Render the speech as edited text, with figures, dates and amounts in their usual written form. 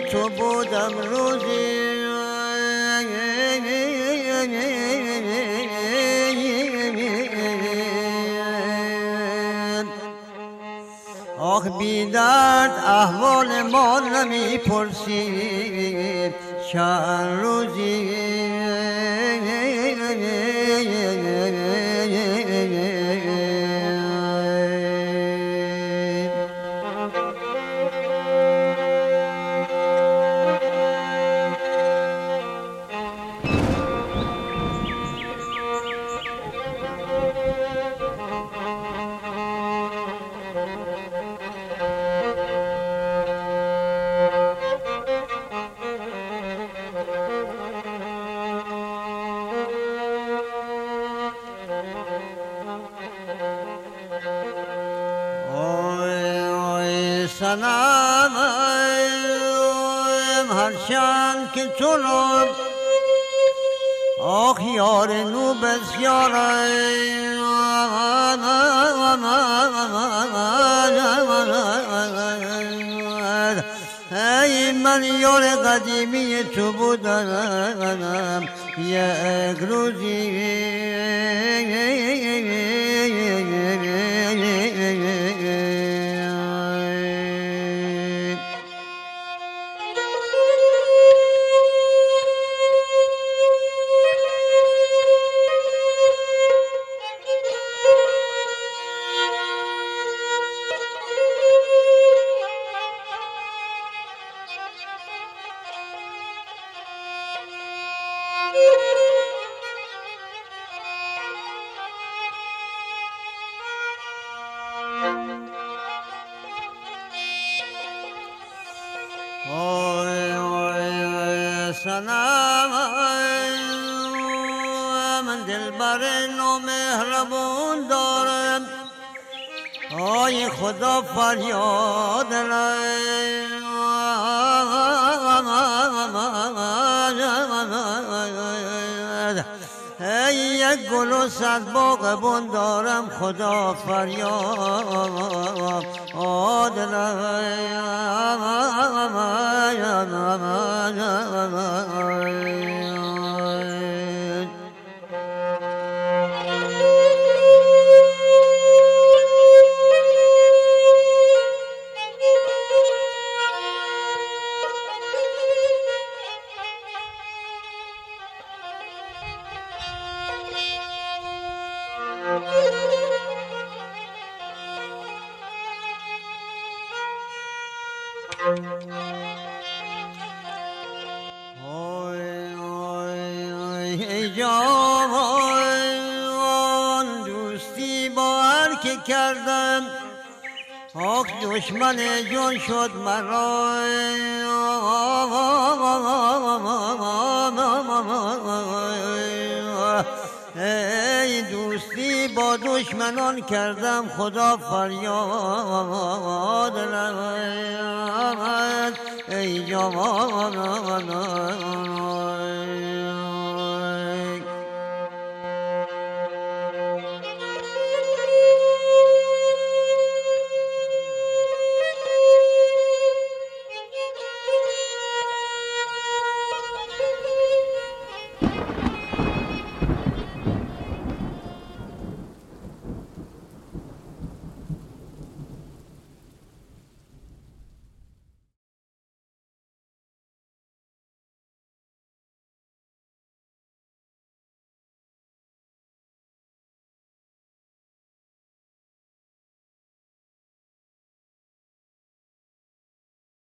تو بودم روزی آخ بیدرد احوال ما نمی پرسی چند روزی سنم هرچند که تو را آخ یار نو بسیار ای من یار قدیمی تو بودم یک روزی سنم من دلبر نامهربون دارم آی خدا فریاد ای یک گل و صد باغبون دارم خدا فریاد ای جان دوستی با هر که کردم آخ دشمن جان شد مرا ای دوستی با دشمنان کردم خدا فریاد ای جان